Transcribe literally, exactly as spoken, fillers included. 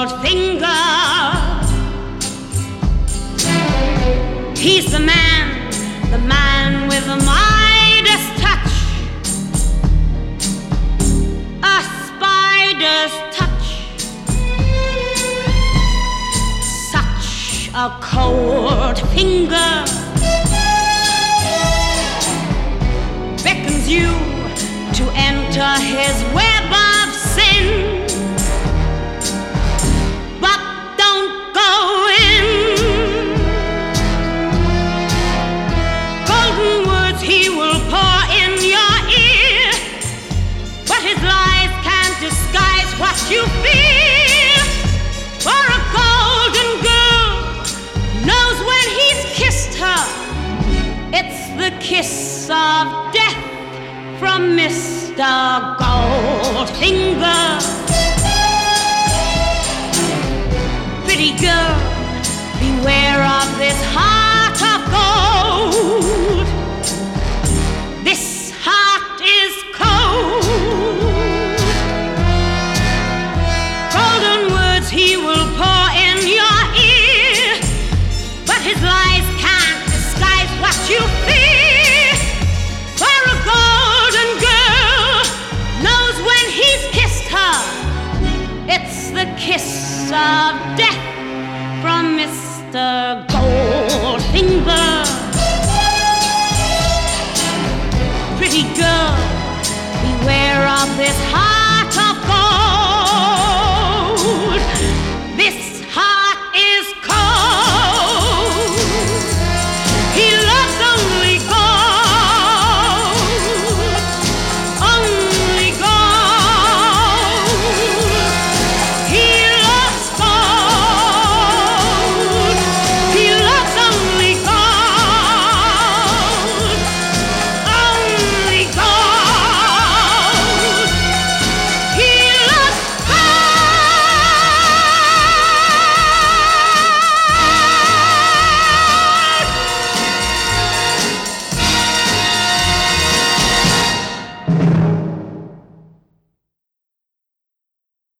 Goldfinger. He's the man, the man with the Midas touch, a spider's touch, such a cold finger beckons you to enter his web of sin. But don't go in. Golden words he will pour in your ear, but his lies can't disguise what you feel. For a golden girl knows when he's kissed her, it's the kiss of death from Mister Goldfinger. Pretty girl, beware of this heart.